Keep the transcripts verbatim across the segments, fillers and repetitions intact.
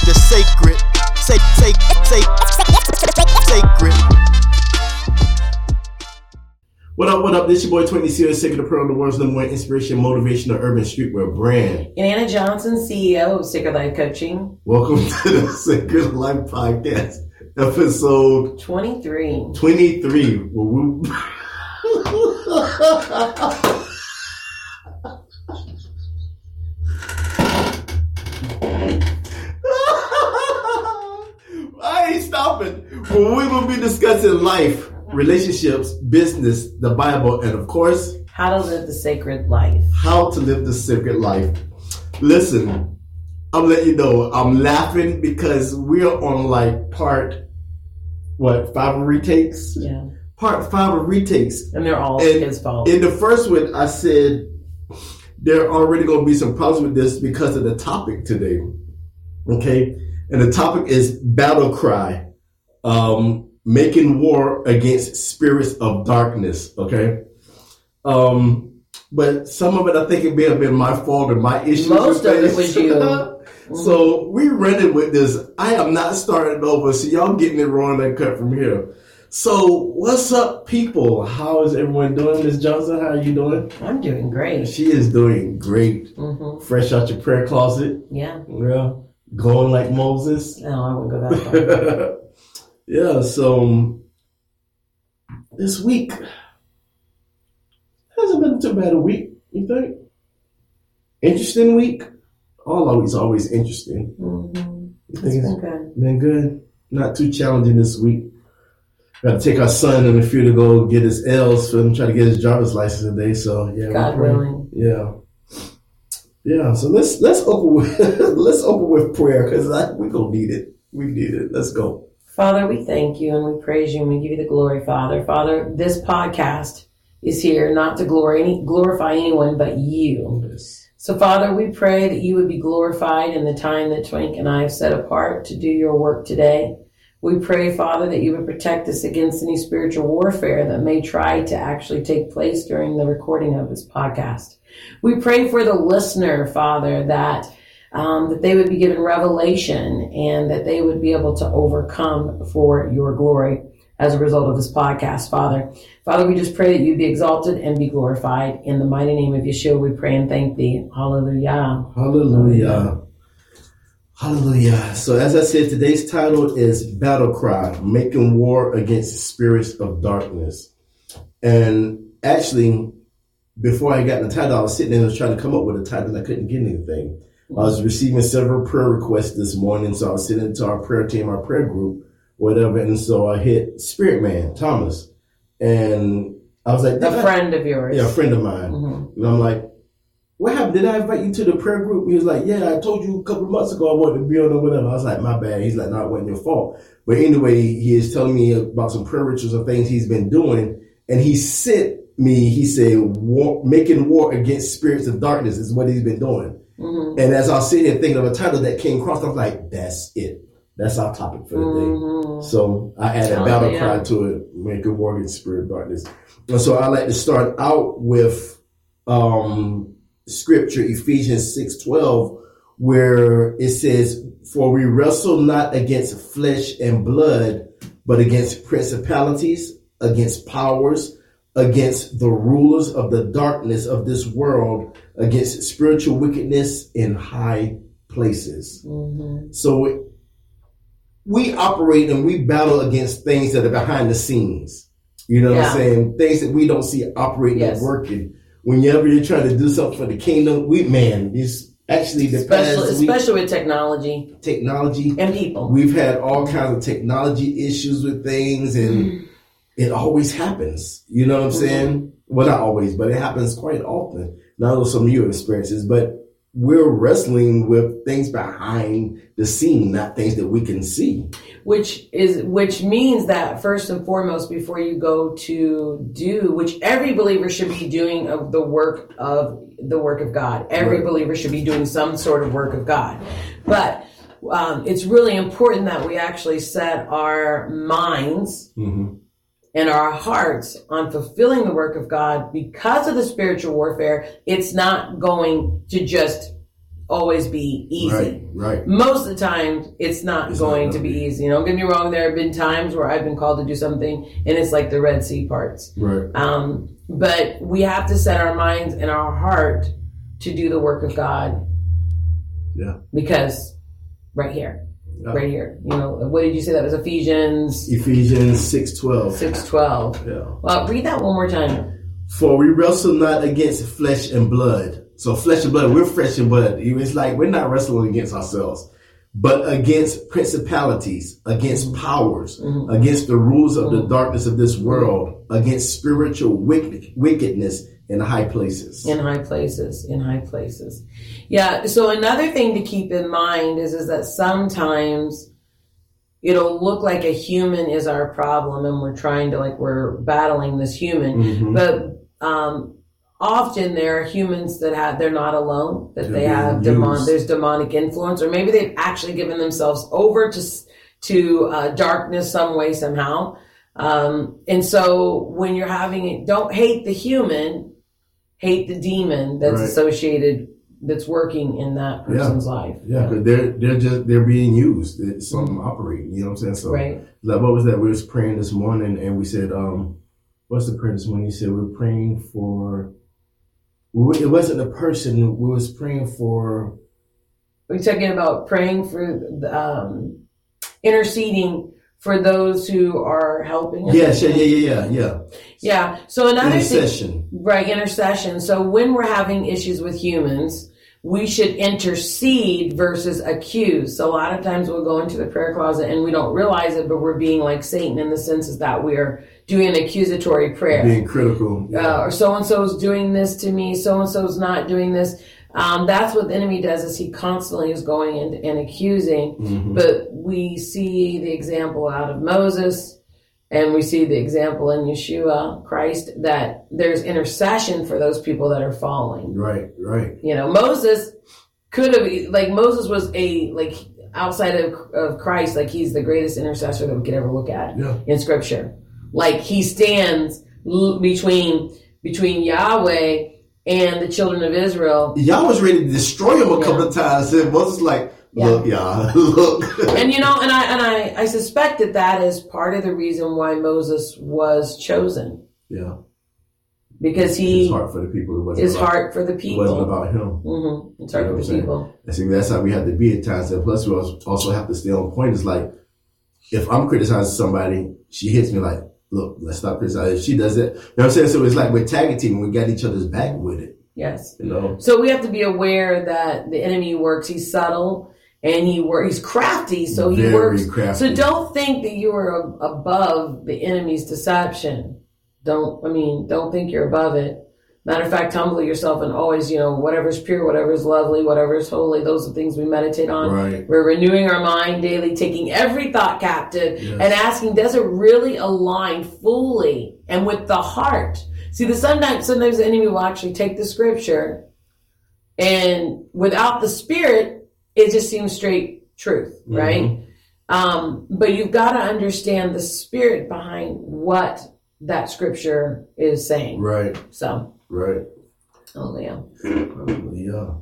the sacred, say, say, say, sacred. What up, what up? This your boy twenty C, Sacred Apparel, the world's number one inspiration, motivational urban streetwear brand. And Anna Johnson, C E O of Sacred Life Coaching. Welcome to the Sacred Life Podcast, episode twenty-three. twenty-three. Where we... I ain't stopping. Well, we will be discussing life, relationships, business, the Bible, and of course, how to live the sacred life. How to live the sacred life. Listen, I'm letting you know, I'm laughing because we're on like part, what, five of retakes? Yeah. Part five of retakes. And they're all and his fault. In the first one, I said there are already going to be some problems with this because of the topic today. Okay? And the topic is battle cry. Um, making war against spirits of darkness. Okay? Um, but some of it, I think it may have been my fault or my issue. Most of it was you. Mm-hmm. So we running with this. I am not starting over, so y'all getting it wrong and cut from here. So what's up, people? How is everyone doing? Miss Johnson, how are you doing? I'm doing great. She is doing great. Mm-hmm. Fresh out your prayer closet. Yeah. Yeah. Glowing like Moses. No, I wouldn't go that far. Yeah, so um, this week hasn't been too bad a week, you think? Interesting week? All always, always interesting. Mm-hmm. It's been good. Been good. Not too challenging this week. Got to take our son in a few to go get his L's for him, try to get his driver's license today. So yeah, God willing. Yeah, yeah. So let's let's open with let's open with prayer because we gonna need it. We need it. Let's go. Father, we thank you and we praise you and we give you the glory, Father. Father, this podcast is here not to glory any, glorify anyone but you. Yes. So, Father, we pray that you would be glorified in the time that Twink and I have set apart to do your work today. We pray, Father, that you would protect us against any spiritual warfare that may try to actually take place during the recording of this podcast. We pray for the listener, Father, that um, that they would be given revelation and that they would be able to overcome for your glory as a result of this podcast, Father. Father, we just pray that you be exalted and be glorified. In the mighty name of Yeshua, we pray and thank thee. Hallelujah. Hallelujah. Hallelujah. So as I said, today's title is Battle Cry, Making War Against Spirits of Darkness. And actually, before I got the title, I was sitting there and was trying to come up with a title and I couldn't get anything. I was receiving several prayer requests this morning, so I was sitting into our prayer team, our prayer group, whatever, and so I hit Spirit Man, Thomas. And I was like... A friend of yours. Yeah, a friend of mine. Mm-hmm. And I'm like, what happened? Did I invite you to the prayer group? He was like, yeah, I told you a couple of months ago I wanted to be on or whatever. I was like, my bad. He's like, no, it wasn't your fault. But anyway, he is telling me about some prayer rituals and things he's been doing. And he sent me, he said, war, making war against spirits of darkness is what he's been doing. Mm-hmm. And as I was sitting here thinking of a title that came across, I was like, that's it. That's our topic for the mm-hmm. day. So I added oh, battle yeah. cry to it, making war against spirit of darkness. And so I like to start out with um, scripture, Ephesians six twelve, where it says, for we wrestle not against flesh and blood, but against principalities, against powers, against the rulers of the darkness of this world, against spiritual wickedness in high places. Mm-hmm. So we operate and we battle against things that are behind the scenes. You know yeah. what I'm saying? Things that we don't see operating yes. and working. Whenever you're trying to do something for the kingdom, we, man, it's actually the especially, past especially week, with technology. Technology. And people. We've had all kinds of technology issues with things and mm. it always happens. You know what I'm mm-hmm. saying? Well, not always, but it happens quite often. Not only some of your experiences, but we're wrestling with things behind the scene, not things that we can see. Which is, which means that first and foremost, before you go to do, which every believer should be doing of the work of the work of God. Every right. believer should be doing some sort of work of God. But um, it's really important that we actually set our minds mm-hmm. and our hearts on fulfilling the work of God because of the spiritual warfare. It's not going to just always be easy. Right, right. Most of the time, it's not It's going not to be gonna be. easy. Don't get me wrong. There have been times where I've been called to do something, and it's like the Red Sea parts. Right. Um, but we have to set our minds and our heart to do the work of God. Yeah. Because right here, Yeah. right here, you know, what did you say that was? Ephesians Ephesians six twelve. six twelve. Yeah. Well, read that one more time. For we wrestle not against flesh and blood. So flesh and blood, we're flesh and blood. It's like we're not wrestling against ourselves, but against principalities, against powers, Mhm. against the rules of the Mhm. darkness of this world, against spiritual wicked, wickedness in high places. In high places, in high places. Yeah. So another thing to keep in mind is, is that sometimes it'll look like a human is our problem and we're trying to like, we're battling this human, Mhm. but, um, often there are humans that have, they're not alone, that They're they being have demon, used. there's demonic influence, or maybe they've actually given themselves over to, to, uh, darkness some way, somehow. Um, and so when you're having it, don't hate the human, hate the demon that's Right. associated, that's working in that person's life. Yeah, because they're they're just they're being used. It's something operating. You know what I'm saying? So Right. like what was that? We was praying this morning and we said, um, what's the prayer this morning? You said we we're praying for we, it wasn't a person, we was praying for We're talking about praying for, um, interceding for those who are helping us. Yes, yeah, yeah, yeah, yeah, yeah. Yeah. So another thing, Intercession. right, intercession. So when we're having issues with humans, we should intercede versus accuse. So a lot of times we'll go into the prayer closet and we don't realize it, but we're being like Satan in the sense is that we're doing an accusatory prayer. Being critical. Yeah. Uh, or so-and-so's doing this to me, so-and-so's not doing this. Um, that's what the enemy does is he constantly is going in and accusing. Mhm. But we see the example out of Moses and we see the example in Yeshua Christ that there's intercession for those people that are falling. Right, right. You know, Moses could have, like Moses was a, like outside of, of Christ, like he's the greatest intercessor that we could ever look at Yeah. in scripture. Like he stands l- between, between Yahweh and the children of Israel. Y'all was ready to destroy him a Yeah. couple of times. And Moses like, Yeah. look, y'all, look. And you know, and I and I, I suspect that that is part of the reason why Moses was chosen, Yeah. because His he heart for the people. It wasn't his about, heart for the it people. wasn't about him. Mm-hmm. It's heart You know for what I'm the saying? people. I think that's how we have to be at times. And plus, we also have to stay on point. It's like, if I'm criticizing somebody, she hits me like, look, let's stop criticizing. If she does it, you know what I'm saying? So it's like we're tag teaming. We got each other's back with it, Yes. you know? So we have to be aware that the enemy works. He's subtle and he work. He's crafty. So he Very works. crafty. So don't think that you are ab- above the enemy's deception. Don't. I mean, don't think you're above it. Matter of fact, humble yourself and always, you know, whatever's pure, whatever's lovely, whatever's holy, those are things we meditate on. Right. We're renewing our mind daily, taking every thought captive Yes. and asking, does it really align fully and with the heart? See, the sometimes, sometimes the enemy will actually take the scripture and without the spirit, it just seems straight truth, right? Mm-hmm. Um, but you've got to understand the spirit behind what that scripture is saying. Right. So, Right. oh, yeah. Yeah.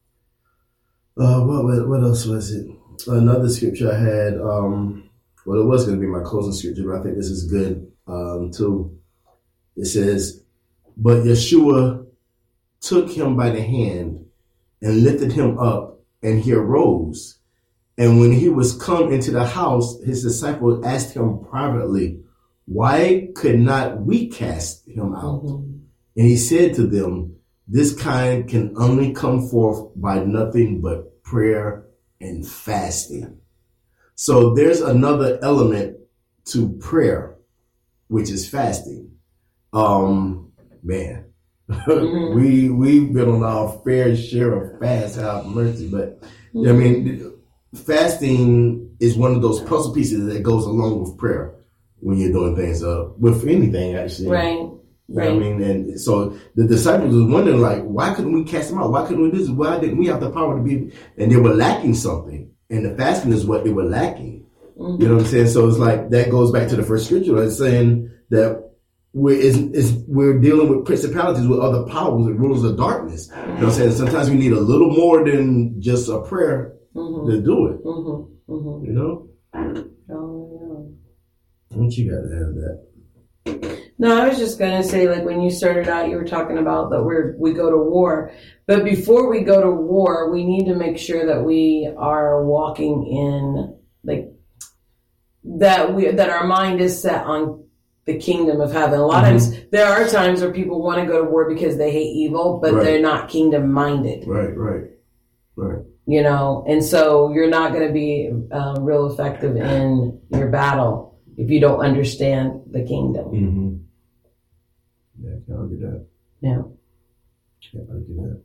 Uh, what, what what else was it? Another scripture I had. Um, well, it was going to be my closing scripture, but I think this is good um, too. It says, "But Yeshua took him by the hand and lifted him up, and he arose. And when he was come into the house, his disciples asked him privately, 'Why could not we cast him out?' Mhm. And he said to them, 'This kind can only come forth by nothing but prayer and fasting.'" So there's another element to prayer, which is fasting. Um, man, Mhm. we we've been on our fair share of fast, have mercy. But I mean, fasting is one of those puzzle pieces that goes along with prayer when you're doing things. Uh, with anything actually, Right. You know Right. what I mean? And so the disciples was wondering, like, why couldn't we cast them out? Why couldn't we do this? Why didn't we have the power to be? And they were lacking something. And the fasting is what they were lacking. Mhm. You know what I'm saying? So it's like, that goes back to the first scripture. It's saying that we're, is, is, we're dealing with principalities, with other powers and rulers of darkness. You know what I'm saying? Sometimes we need a little more than just a prayer mm-hmm. to do it. Mm-hmm. Mm-hmm. You know? Oh, yeah. Don't you got to have that? No, I was just going to say, like, when you started out, you were talking about that we're, we go to war. But before we go to war, we need to make sure that we are walking in, like, that we that our mind is set on the kingdom of heaven. A lot mm-hmm. of times, there are times where people want to go to war because they hate evil, but right. they're not kingdom minded. Right, right, right. You know, and so you're not going to be um, real effective in your battle if you don't understand the kingdom. Mm-hmm. Yeah, I can't argue that. Yeah. Can't argue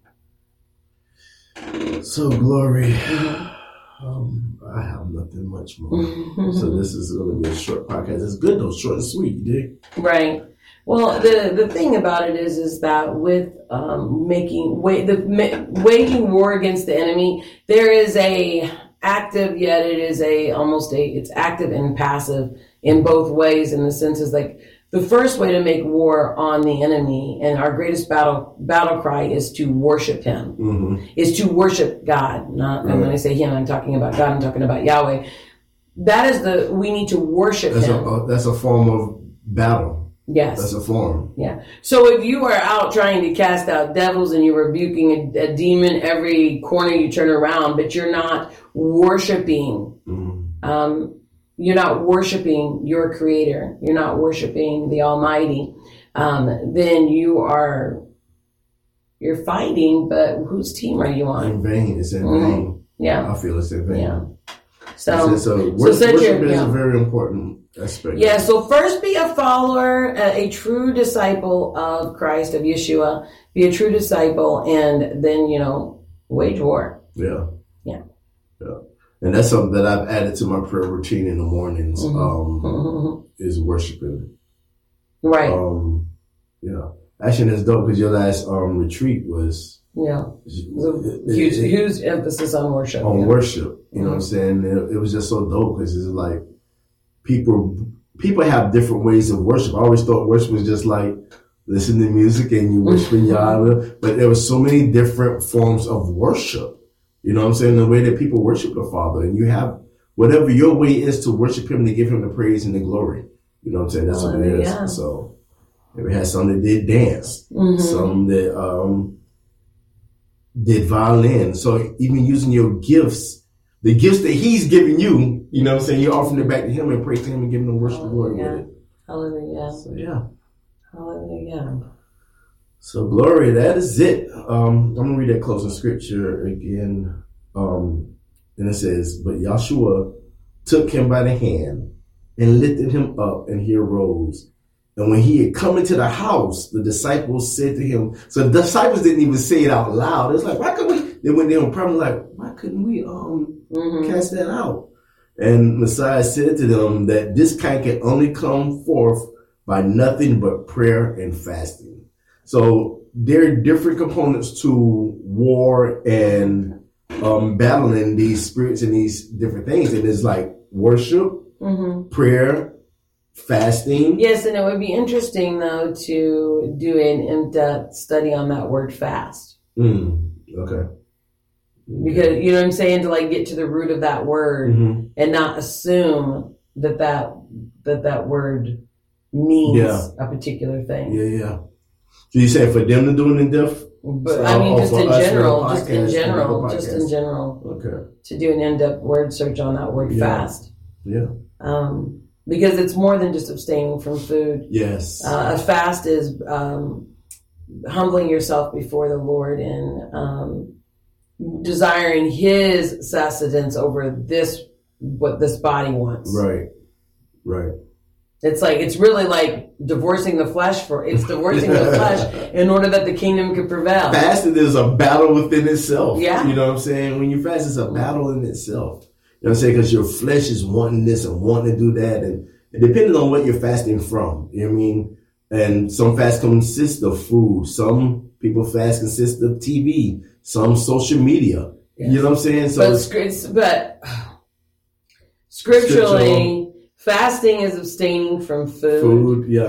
that. So, Glory. Mm-hmm. Um, I have nothing much more. So this is going to be a short podcast. It's good though, short and sweet, you dig? Right. Well, the the thing about it is, is that with um, making wa- the ma- waging war against the enemy, there is a active, yet it is a almost a it's active and passive in both ways. In the sense is like the first way to make war on the enemy, and our greatest battle battle cry is to worship him, mm-hmm. is to worship God. Not right. And when I say him, I'm talking about God. I'm talking about Yahweh. That is the we need to worship that's him. A, that's a form of battle. Yes. That's a form. Yeah. So if you are out trying to cast out devils and you're rebuking a, a demon every corner you turn around, but you're not worshiping, mm-hmm. um, you're not worshiping your creator, you're not worshiping the Almighty, um, then you are, you're fighting, but whose team are you on? In vain. It's in mm-hmm. vain. Yeah. I feel it's in vain. Yeah. So, so, worship, so worship your, is yeah. a very important aspect. Yeah, so first be a follower, a, a true disciple of Christ, of Yeshua. Be a true disciple, and then, you know, wage war. Yeah. Yeah. Yeah. And that's something that I've added to my prayer routine in the mornings, mm-hmm. um, mm-hmm. is worshiping. Right. Um, yeah. Actually, that's dope because your last um, retreat was... Yeah, it, huge, it, huge emphasis on worship. On yeah. worship, you mm-hmm. know what I'm saying? It, it was just so dope because it's like people people have different ways of worship. I always thought worship was just like listening to music and you worshiping Yahweh, but there were so many different forms of worship. You know what I'm saying? The way that people worship the Father, and you have whatever your way is to worship Him, to give Him the praise and the glory. You know what I'm saying? That's oh, what it is. Yeah. So we had some that did dance, mm-hmm. some that um. did violin. So even using your gifts, the gifts that he's giving you, you know what I'm saying? You're offering it back to him and praise to him and giving him worship and glory with it. Hallelujah. So yeah. Hallelujah. So glory, that is it. Um, I'm going to read that closing scripture again. Um, and it says, but Yahshua took him by the hand and lifted him up, and he arose. And when he had come into the house, the disciples said to him, so the disciples didn't even say it out loud. It's like, why couldn't we? They went there and probably like, why couldn't we um mm-hmm. cast that out? And Messiah said to them that this kind can only come forth by nothing but prayer and fasting. So there are different components to war and um, battling these spirits and these different things. And it's like worship, mm-hmm. prayer, fasting. Yes, and it would be interesting, though, to do an in-depth study on that word fast. Mm, okay. Because, you know what I'm saying, to like get to the root of that word mm-hmm. and not assume that that, that, that word means yeah. a particular thing. Yeah, yeah. So you say for them to do an in-depth? But so I mean, just in general, podcast, just in general, just in general. Okay. To do an in-depth word search on that word yeah. fast. Yeah. Um, because it's more than just abstaining from food. Yes. Uh, a fast is um, humbling yourself before the Lord and um, desiring His sustenance over this, what this body wants. Right. Right. It's like, it's really like divorcing the flesh for, it's divorcing the flesh in order that the kingdom could prevail. Fasting is a battle within itself. Yeah. You know what I'm saying? When you fast, it's a battle in itself. You know what I'm saying? Because your flesh is wanting this and wanting to do that. And, and depending on what you're fasting from, you know what I mean? And some fast consist of food. Some people fast consist of T V. Some social media. Yes. You know what I'm saying? So, But, but scripturally, scriptural, fasting is abstaining from food. Food, yeah.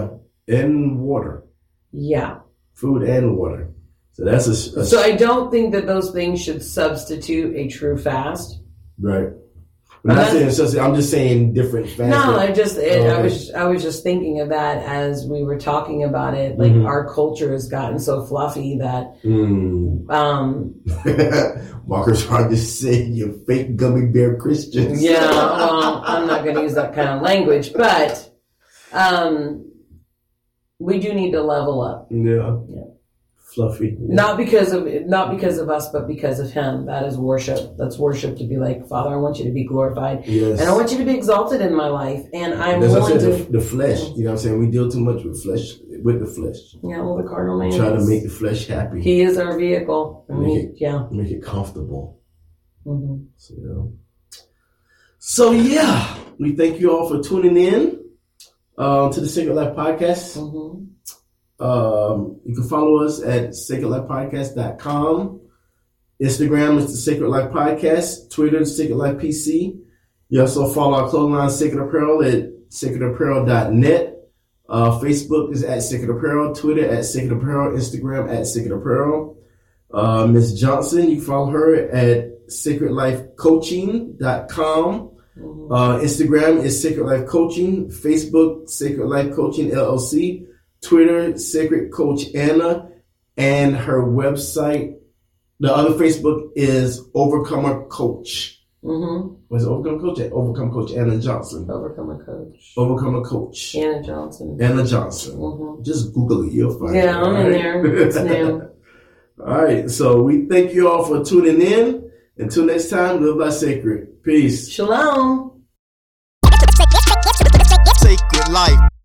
and water. Yeah. Food and water. So that's a, a So I don't think that those things should substitute a true fast. right. I'm not saying it's just, I'm just saying different fasts. No, I just it, Oh, I okay. was I was just thinking of that as we were talking about it. Like Mhm. our culture has gotten so fluffy that Mm. um Walker's hard to say, you fake gummy bear Christians. yeah, well, I'm not going to use that kind of language, but um we do need to level up. Yeah. Yeah. Fluffy. Yeah. Not because of not because of us, but because of him. That is worship. That's worship to be like, Father, I want you to be glorified. Yes. And I want you to be exalted in my life. And I'm That's what I willing said, to the, the flesh. You know what I'm saying? We deal too much with flesh, with the flesh. yeah, well the cardinal man. Try to is- make the flesh happy. he is our vehicle. I Make mean, it- yeah. Make it comfortable. hmm So, you know. So yeah, we thank you all for tuning in um, to the Sacred Life Podcast. hmm Um, you can follow us at sacred life podcast dot com. Instagram is the Sacred Life Podcast. Twitter, Sacred Life P C. You also follow our clothing line, Sacred Apparel, at sacred apparel dot net. Uh, Facebook is at Sacred Apparel. Twitter at Sacred Apparel. Instagram at Sacred Apparel. Uh, Miss Johnson, you can follow her at sacred life coaching dot com. hmm Uh, Instagram is Sacred Life Coaching. Facebook, Sacred Life Coaching L L C. Twitter, Sacred Coach Anna. And her website, the other Facebook is Overcomer Coach. hmm Was it Overcomer Coach? Overcomer Coach Anna Johnson. Overcomer coach. Overcomer Coach Anna Johnson. Anna Johnson. hmm Just Google it, you'll find it. Yeah, I'm all in right? there. It's new. All right, so we thank you all for tuning in. Until next time, live life sacred. Peace. Shalom.